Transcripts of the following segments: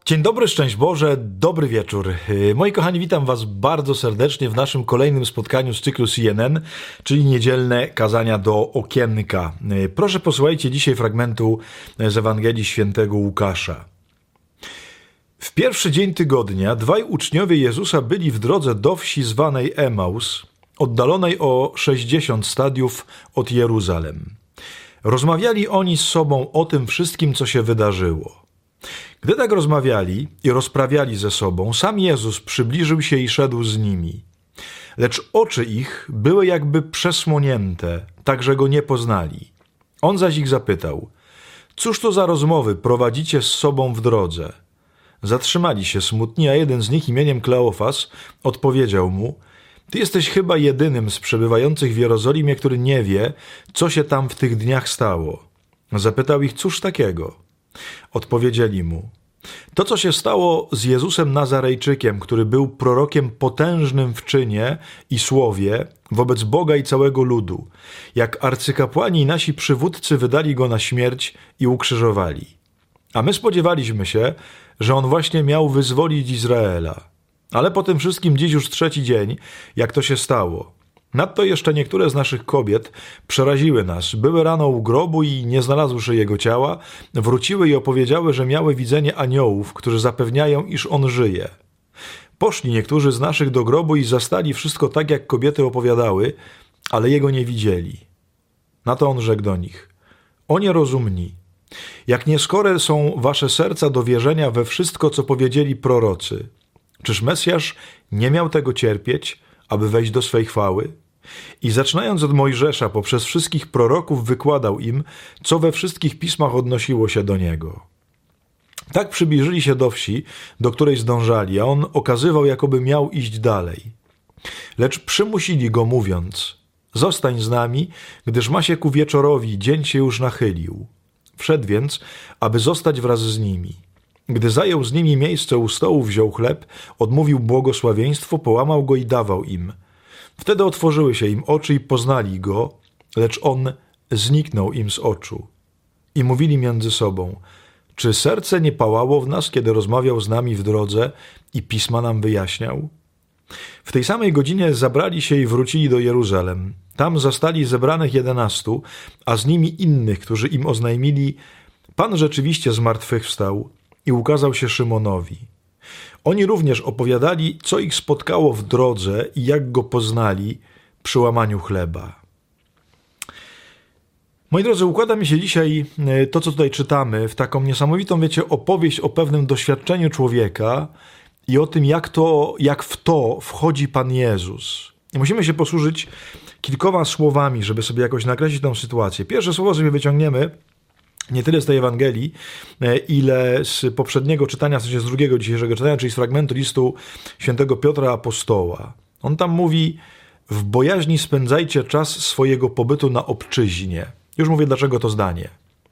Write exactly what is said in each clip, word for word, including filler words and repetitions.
Dzień dobry, szczęść Boże, dobry wieczór. Moi kochani, witam Was bardzo serdecznie w naszym kolejnym spotkaniu z cyklu C N N, czyli niedzielne kazania do okienka. Proszę posłuchajcie dzisiaj fragmentu z Ewangelii Świętego Łukasza. W pierwszy dzień tygodnia dwaj uczniowie Jezusa byli w drodze do wsi zwanej Emaus, oddalonej o sześćdziesiąt stadiów od Jeruzalem. Rozmawiali oni z sobą o tym wszystkim, co się wydarzyło. Gdy tak rozmawiali i rozprawiali ze sobą, sam Jezus przybliżył się i szedł z nimi. Lecz oczy ich były jakby przesłonięte, tak że go nie poznali. On zaś ich zapytał: cóż to za rozmowy prowadzicie z sobą w drodze? Zatrzymali się smutni, a jeden z nich imieniem Kleofas odpowiedział mu: ty jesteś chyba jedynym z przebywających w Jerozolimie, który nie wie, co się tam w tych dniach stało. Zapytał ich: cóż takiego? Odpowiedzieli mu: to, co się stało z Jezusem Nazarejczykiem, który był prorokiem potężnym w czynie i słowie wobec Boga i całego ludu, jak arcykapłani i nasi przywódcy wydali go na śmierć i ukrzyżowali. A my spodziewaliśmy się, że on właśnie miał wyzwolić Izraela. Ale po tym wszystkim dziś już trzeci dzień, jak to się stało. Nadto jeszcze niektóre z naszych kobiet przeraziły nas. Były rano u grobu i nie znalazłszy jego ciała, wróciły i opowiedziały, że miały widzenie aniołów, którzy zapewniają, iż on żyje. Poszli niektórzy z naszych do grobu i zastali wszystko tak, jak kobiety opowiadały, ale jego nie widzieli. Na to on rzekł do nich: o nierozumni, jak nieskore są wasze serca do wierzenia we wszystko, co powiedzieli prorocy. Czyż Mesjasz nie miał tego cierpieć, aby wejść do swej chwały? I zaczynając od Mojżesza, poprzez wszystkich proroków wykładał im, co we wszystkich pismach odnosiło się do niego. Tak przybliżyli się do wsi, do której zdążali, a on okazywał, jakoby miał iść dalej. Lecz przymusili go, mówiąc: zostań z nami, gdyż ma się ku wieczorowi, dzień się już nachylił. Wszedł więc, aby zostać wraz z nimi. Gdy zajął z nimi miejsce u stołu, wziął chleb, odmówił błogosławieństwo, połamał go i dawał im. Wtedy otworzyły się im oczy i poznali go, lecz on zniknął im z oczu. I mówili między sobą: czy serce nie pałało w nas, kiedy rozmawiał z nami w drodze i pisma nam wyjaśniał? W tej samej godzinie zabrali się i wrócili do Jeruzalem. Tam zastali zebranych jedenastu, a z nimi innych, którzy im oznajmili: Pan rzeczywiście zmartwychwstał i ukazał się Szymonowi. Oni również opowiadali, co ich spotkało w drodze i jak go poznali przy łamaniu chleba. Moi drodzy, układa mi się dzisiaj to, co tutaj czytamy, w taką niesamowitą, wiecie, opowieść o pewnym doświadczeniu człowieka i o tym, jak to, jak w to wchodzi Pan Jezus. I musimy się posłużyć kilkoma słowami, żeby sobie jakoś nakreślić tę sytuację. Pierwsze słowo sobie wyciągniemy nie tyle z tej Ewangelii, ile z poprzedniego czytania, w sensie z drugiego dzisiejszego czytania, czyli z fragmentu listu świętego Piotra Apostoła. On tam mówi: w bojaźni spędzajcie czas swojego pobytu na obczyźnie. Już mówię, dlaczego to zdanie.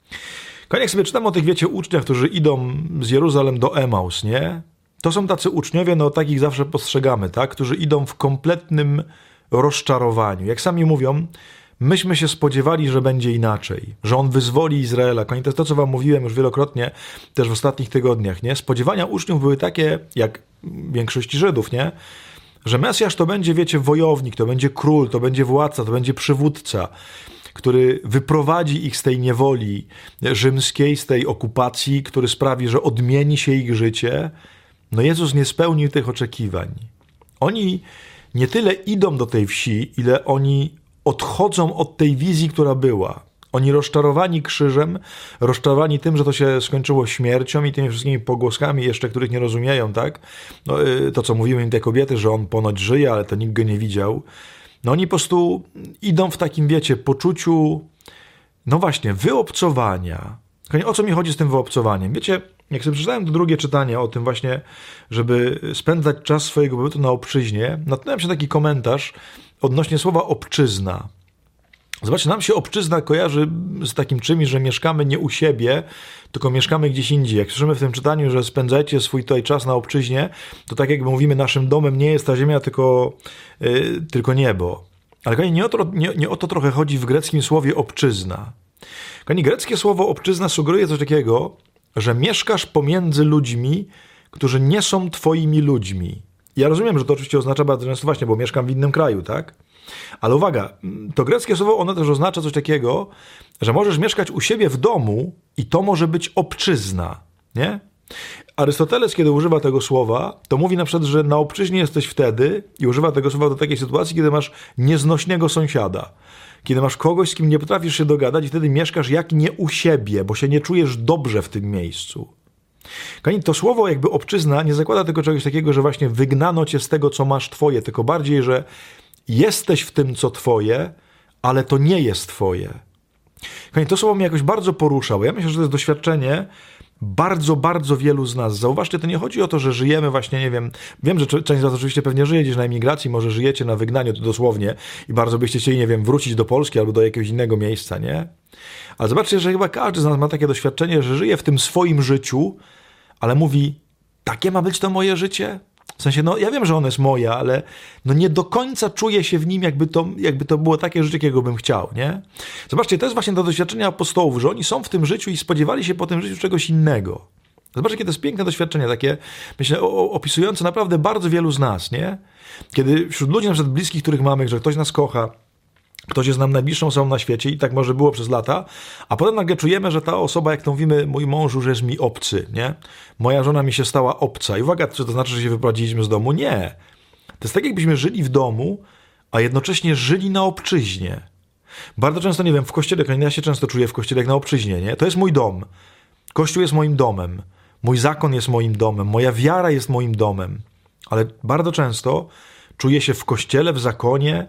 Jak sobie czytam o tych, wiecie, uczniach, którzy idą z Jeruzalem do Emaus, nie? To są tacy uczniowie, no takich zawsze postrzegamy, tak? Którzy idą w kompletnym rozczarowaniu. Jak sami mówią, myśmy się spodziewali, że będzie inaczej, że on wyzwoli Izraela. To jest to, co wam mówiłem już wielokrotnie, też w ostatnich tygodniach, nie? Spodziewania uczniów były takie, jak większości Żydów, nie? Że Mesjasz to będzie, wiecie, wojownik, to będzie król, to będzie władca, to będzie przywódca, który wyprowadzi ich z tej niewoli rzymskiej, z tej okupacji, który sprawi, że odmieni się ich życie. No Jezus nie spełnił tych oczekiwań. Oni nie tyle idą do tej wsi, ile oni odchodzą od tej wizji, która była. Oni rozczarowani krzyżem, rozczarowani tym, że to się skończyło śmiercią i tymi wszystkimi pogłoskami jeszcze, których nie rozumieją, tak? No, to, co mówiły im te kobiety, że on ponoć żyje, ale to nikt go nie widział. No oni po prostu idą w takim, wiecie, poczuciu, no właśnie, wyobcowania. O co mi chodzi z tym wyobcowaniem? Wiecie, jak sobie przeczytałem to drugie czytanie o tym właśnie, żeby spędzać czas swojego pobytu na obczyźnie, natknąłem się taki komentarz odnośnie słowa obczyzna. Zobaczcie, nam się obczyzna kojarzy z takim czymś, że mieszkamy nie u siebie, tylko mieszkamy gdzieś indziej. Jak słyszymy w tym czytaniu, że spędzajcie swój tutaj czas na obczyźnie, to tak jakby mówimy, naszym domem nie jest ta ziemia, tylko, yy, tylko niebo. Ale nie o, to, nie, nie o to trochę chodzi w greckim słowie obczyzna. Greckie słowo obczyzna sugeruje coś takiego, że mieszkasz pomiędzy ludźmi, którzy nie są twoimi ludźmi. Ja rozumiem, że to oczywiście oznacza bardzo często właśnie, bo mieszkam w innym kraju, tak? Ale uwaga, to greckie słowo, ono też oznacza coś takiego, że możesz mieszkać u siebie w domu i to może być obczyzna, nie? Arystoteles, kiedy używa tego słowa, to mówi na przykład, że na obczyźnie jesteś wtedy i używa tego słowa do takiej sytuacji, kiedy masz nieznośnego sąsiada, kiedy masz kogoś, z kim nie potrafisz się dogadać i wtedy mieszkasz jak nie u siebie, bo się nie czujesz dobrze w tym miejscu. Kochani, to słowo jakby obczyzna nie zakłada tylko czegoś takiego, że właśnie wygnano cię z tego, co masz twoje, tylko bardziej, że jesteś w tym, co twoje, ale to nie jest twoje. Kochani, to słowo mnie jakoś bardzo porusza, bo ja myślę, że to jest doświadczenie bardzo, bardzo wielu z nas. Zauważcie, to nie chodzi o to, że żyjemy właśnie, nie wiem, wiem, że część z was oczywiście pewnie żyje gdzieś na emigracji, może żyjecie na wygnaniu, to dosłownie, i bardzo byście chcieli, nie wiem, wrócić do Polski albo do jakiegoś innego miejsca, nie? Ale zobaczcie, że chyba każdy z nas ma takie doświadczenie, że żyje w tym swoim życiu, ale mówi, takie ma być to moje życie? W sensie, no ja wiem, że ono jest moje, ale no nie do końca czuję się w nim, jakby to, jakby to było takie życie, jakiego bym chciał, nie? Zobaczcie, to jest właśnie to doświadczenie apostołów, że oni są w tym życiu i spodziewali się po tym życiu czegoś innego. Zobaczcie, jakie to jest piękne doświadczenie, takie, myślę, opisujące naprawdę bardzo wielu z nas, nie? Kiedy wśród ludzi na przykład bliskich, których mamy, że ktoś nas kocha, ktoś jest nam najbliższą osobą na świecie i tak może było przez lata, a potem nagle czujemy, że ta osoba, jak to mówimy, mój mąż już jest mi obcy, nie? Moja żona mi się stała obca. I uwaga, czy to znaczy, że się wyprowadziliśmy z domu? Nie. To jest tak, jakbyśmy żyli w domu, a jednocześnie żyli na obczyźnie. Bardzo często, nie wiem, w kościele, ja się często czuję w kościele jak na obczyźnie, nie? To jest mój dom. Kościół jest moim domem. Mój zakon jest moim domem. Moja wiara jest moim domem. Ale bardzo często czuję się w kościele, w zakonie,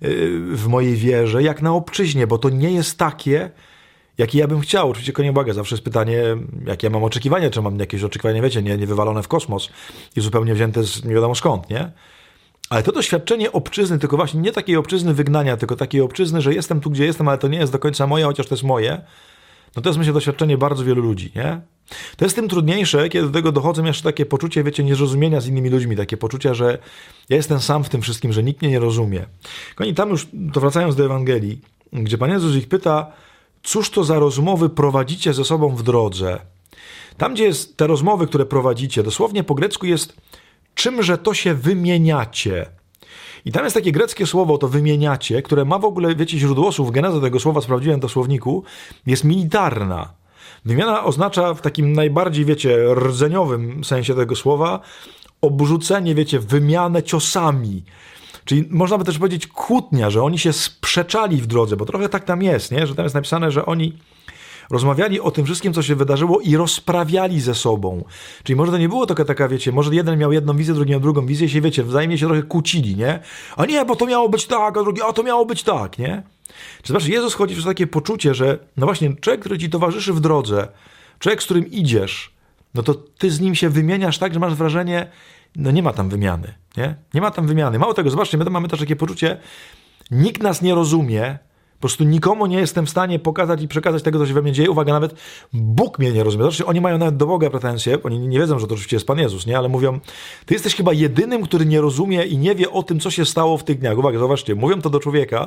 w mojej wierze, jak na obczyźnie, bo to nie jest takie, jakie ja bym chciał. Oczywiście konie uwaga, zawsze jest pytanie, jakie ja mam oczekiwania, czy mam jakieś oczekiwania, wiecie, nie, nie wywalone w kosmos i zupełnie wzięte z nie wiadomo skąd, nie? Ale to doświadczenie obczyzny, tylko właśnie nie takiej obczyzny wygnania, tylko takiej obczyzny, że jestem tu, gdzie jestem, ale to nie jest do końca moje, chociaż to jest moje, no to jest, myślę, doświadczenie bardzo wielu ludzi, nie? To jest tym trudniejsze, kiedy do tego dochodzą jeszcze takie poczucie, wiecie, niezrozumienia z innymi ludźmi, takie poczucia, że ja jestem sam w tym wszystkim, że nikt mnie nie rozumie. I tam już, to wracając do Ewangelii, gdzie Pan Jezus ich pyta, cóż to za rozmowy prowadzicie ze sobą w drodze? Tam, gdzie jest te rozmowy, które prowadzicie, dosłownie po grecku jest czymże to się wymieniacie. I tam jest takie greckie słowo, to wymieniacie, które ma w ogóle, wiecie, źródło słów, geneza tego słowa, sprawdziłem to w słowniku, jest militarna. Wymiana oznacza w takim najbardziej, wiecie, rdzeniowym sensie tego słowa obrzucenie, wiecie, wymianę ciosami. Czyli można by też powiedzieć kłótnia, że oni się sprzeczali w drodze, bo trochę tak tam jest, nie? Że tam jest napisane, że oni rozmawiali o tym wszystkim, co się wydarzyło i rozprawiali ze sobą. Czyli może to nie było taka, taka, wiecie, może jeden miał jedną wizję, drugi miał drugą wizję, się, wiecie, wzajemnie się trochę kłócili, nie? A nie, bo to miało być tak, a drugie, a to miało być tak, nie? Czy zobaczcie, Jezus chodzi przez takie poczucie, że no właśnie człowiek, który ci towarzyszy w drodze, człowiek, z którym idziesz, no to ty z nim się wymieniasz tak, że masz wrażenie, no nie ma tam wymiany, nie? Nie ma tam wymiany. Mało tego, zobaczcie, my tam mamy też takie poczucie, nikt nas nie rozumie, po prostu nikomu nie jestem w stanie pokazać i przekazać tego, co się we mnie dzieje. Uwaga, nawet Bóg mnie nie rozumie. Zobaczcie, oni mają nawet do Boga pretensje, oni nie wiedzą, że to oczywiście jest Pan Jezus, nie? Ale mówią, ty jesteś chyba jedynym, który nie rozumie i nie wie o tym, co się stało w tych dniach. Uwaga, zobaczcie, mówią to do człowieka,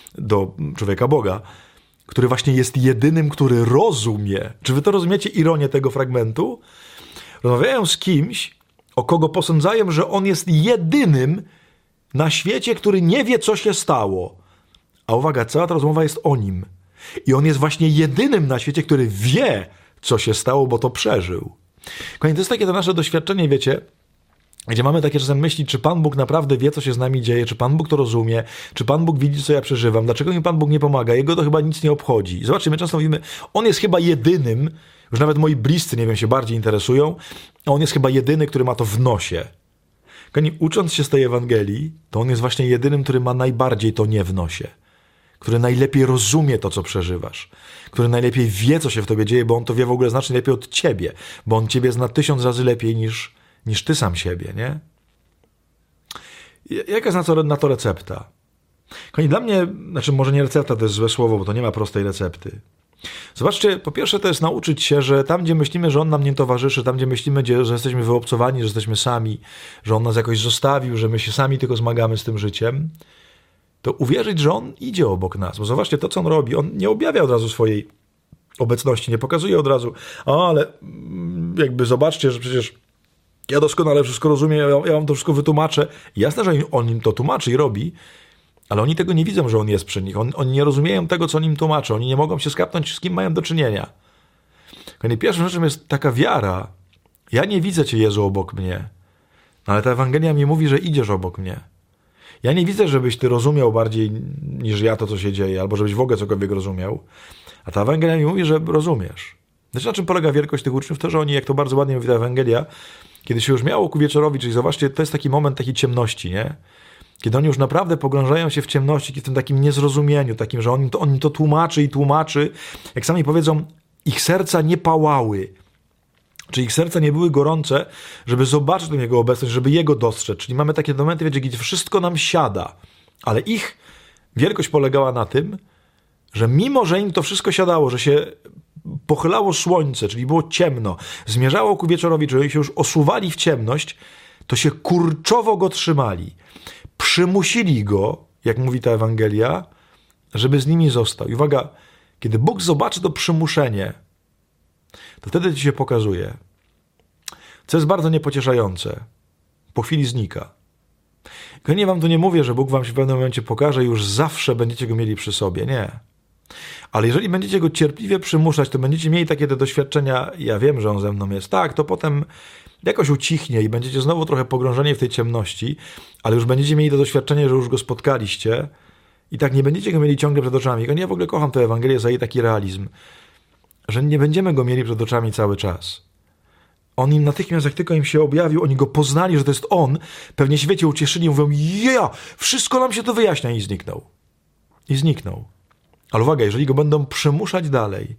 do człowieka Boga, który właśnie jest jedynym, który rozumie. Czy wy to rozumiecie ironię tego fragmentu? Rozmawiają z kimś, o kogo posądzają, że on jest jedynym na świecie, który nie wie, co się stało. A uwaga, cała ta rozmowa jest o nim. I on jest właśnie jedynym na świecie, który wie, co się stało, bo to przeżył. Kochani, to jest takie to nasze doświadczenie, wiecie, gdzie mamy takie czasem myśli, czy Pan Bóg naprawdę wie, co się z nami dzieje, czy Pan Bóg to rozumie, czy Pan Bóg widzi, co ja przeżywam, dlaczego mi Pan Bóg nie pomaga, jego to chyba nic nie obchodzi. Zobaczcie, my często mówimy, on jest chyba jedynym, już nawet moi bliscy, nie wiem, się bardziej interesują, a on jest chyba jedyny, który ma to w nosie. Kochani, ucząc się z tej Ewangelii, to on jest właśnie jedynym, który ma najbardziej to nie w nosie. Który najlepiej rozumie to, co przeżywasz, który najlepiej wie, co się w tobie dzieje, bo on to wie w ogóle znacznie lepiej od ciebie, bo on ciebie zna tysiąc razy lepiej niż, niż ty sam siebie, nie? Jaka jest na to, na to recepta? Kochani, dla mnie, znaczy może nie recepta, to jest złe słowo, bo to nie ma prostej recepty. Zobaczcie, po pierwsze to jest nauczyć się, że tam, gdzie myślimy, że on nam nie towarzyszy, tam, gdzie myślimy, że jesteśmy wyobcowani, że jesteśmy sami, że on nas jakoś zostawił, że my się sami tylko zmagamy z tym życiem, to uwierzyć, że on idzie obok nas. Bo zobaczcie, to, co on robi, on nie objawia od razu swojej obecności nie pokazuje od razu, o, ale jakby zobaczcie, że przecież ja doskonale wszystko rozumiem, ja, ja wam to wszystko wytłumaczę. Jasne, że on im to tłumaczy i robi, ale oni tego nie widzą, że on jest przy nich. On, oni nie rozumieją tego, co on im tłumaczy. Oni nie mogą się skapnąć, z kim mają do czynienia. Pierwszą rzeczą jest taka wiara. Ja nie widzę Cię, Jezu, obok mnie, ale ta Ewangelia mi mówi, że idziesz obok mnie. Ja nie widzę, żebyś Ty rozumiał bardziej niż ja to, co się dzieje, albo żebyś w ogóle cokolwiek rozumiał, a ta Ewangelia mi mówi, że rozumiesz. Znaczy, na czym polega wielkość tych uczniów? To, że oni, jak to bardzo ładnie mówi ta Ewangelia, kiedy się już miało ku wieczorowi, czyli zobaczcie, to jest taki moment takiej ciemności, nie? Kiedy oni już naprawdę pogrążają się w ciemności, w tym takim niezrozumieniu, takim, że on im to, on im to tłumaczy i tłumaczy. Jak sami powiedzą, ich serca nie pałały. Czyli ich serca nie były gorące, żeby zobaczyć tę Jego obecność, żeby Jego dostrzec. Czyli mamy takie momenty, wiecie, gdzie wszystko nam siada. Ale ich wielkość polegała na tym, że mimo, że im to wszystko siadało, że się pochylało słońce, czyli było ciemno, zmierzało ku wieczorowi, czyli się już osuwali w ciemność, to się kurczowo go trzymali. Przymusili go, jak mówi ta Ewangelia, żeby z nimi został. I uwaga, kiedy Bóg zobaczy to przymuszenie, to wtedy ci się pokazuje, co jest bardzo niepocieszające. Po chwili znika. Ja nie wam tu nie mówię, że Bóg wam się w pewnym momencie pokaże i już zawsze będziecie go mieli przy sobie. Nie. Ale jeżeli będziecie go cierpliwie przymuszać, to będziecie mieli takie te doświadczenia, ja wiem, że on ze mną jest, tak, to potem jakoś ucichnie i będziecie znowu trochę pogrążeni w tej ciemności, ale już będziecie mieli to doświadczenie, że już go spotkaliście i tak nie będziecie go mieli ciągle przed oczami. Ja w ogóle kocham tę Ewangelię za jej taki realizm, że nie będziemy go mieli przed oczami cały czas. On im natychmiast, jak tylko im się objawił, oni go poznali, że to jest on, pewnie się, wiecie, ucieszyli i mówią, ja, wszystko nam się to wyjaśnia i zniknął. I zniknął. Ale uwaga, jeżeli go będą przymuszać dalej,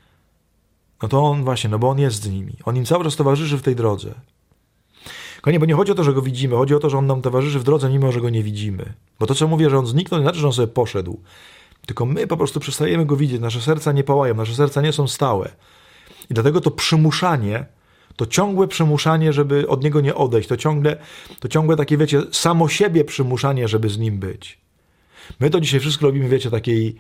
no to on właśnie, no bo on jest z nimi. On im cały czas towarzyszy w tej drodze. Nie, bo nie chodzi o to, że go widzimy, chodzi o to, że on nam towarzyszy w drodze, mimo że go nie widzimy. Bo to, co mówię, że on zniknął, nie znaczy, że on sobie poszedł. Tylko my po prostu przestajemy go widzieć, nasze serca nie pałają, nasze serca nie są stałe. I dlatego to przymuszanie, to ciągłe przymuszanie, żeby od niego nie odejść, to ciągle, to ciągłe takie, wiecie, samo siebie przymuszanie, żeby z nim być. My to dzisiaj wszystko robimy, wiecie, takiej,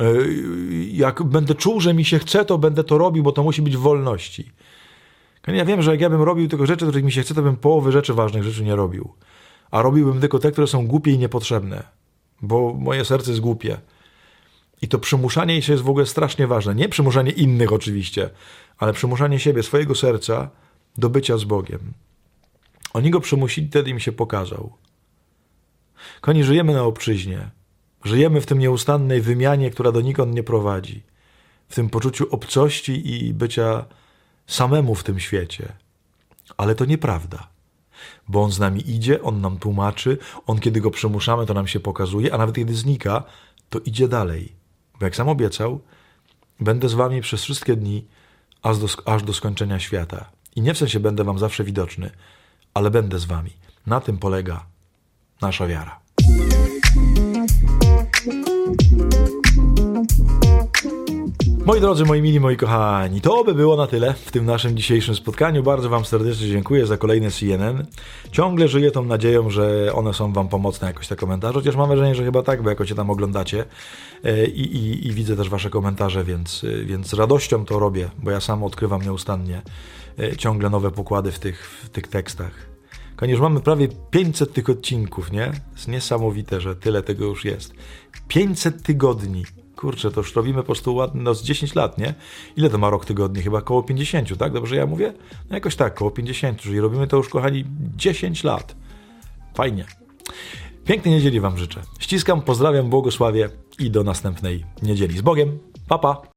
jak będę czuł, że mi się chce, to będę to robił, bo to musi być w wolności. Ja wiem, że jak ja bym robił tylko rzeczy, których mi się chce, to bym połowy rzeczy ważnych rzeczy nie robił. A robiłbym tylko te, które są głupie i niepotrzebne. Bo moje serce jest głupie. I to przymuszanie się jest w ogóle strasznie ważne. Nie przymuszanie innych oczywiście, ale przymuszanie siebie, swojego serca do bycia z Bogiem. Oni go przymusili, wtedy im się pokazał. Koni, żyjemy na obczyźnie. Żyjemy w tym nieustannej wymianie, która donikąd nie prowadzi. W tym poczuciu obcości i bycia samemu w tym świecie. Ale to nieprawda. Bo on z nami idzie, on nam tłumaczy, on kiedy go przymuszamy, to nam się pokazuje, a nawet kiedy znika, to idzie dalej. Bo jak sam obiecał, będę z wami przez wszystkie dni, aż do, aż do skończenia świata. I nie w sensie będę wam zawsze widoczny, ale będę z wami. Na tym polega nasza wiara. Moi drodzy, moi mili, moi kochani, to by było na tyle w tym naszym dzisiejszym spotkaniu. Bardzo wam serdecznie dziękuję za kolejne C N N. Ciągle żyję tą nadzieją, że one są wam pomocne jakoś te komentarze, chociaż mam wrażenie, że chyba tak, bo jakoś się tam oglądacie i, i, i widzę też wasze komentarze, więc, więc z radością to robię, bo ja sam odkrywam nieustannie ciągle nowe pokłady w tych, w tych tekstach. Już mamy prawie pięćset tych odcinków, nie? Jest niesamowite, że tyle tego już jest. pięćset tygodni. Kurczę, to już robimy po prostu ładnie, no z dziesięć lat, nie? Ile to ma rok tygodni? Chyba koło pięćdziesiąt, tak? Dobrze ja mówię? No jakoś tak, koło pięćdziesiąt, czyli robimy to już, kochani, dziesięć lat. Fajnie. Pięknej niedzieli wam życzę. Ściskam, pozdrawiam, błogosławię i do następnej niedzieli. Z Bogiem. Pa, pa.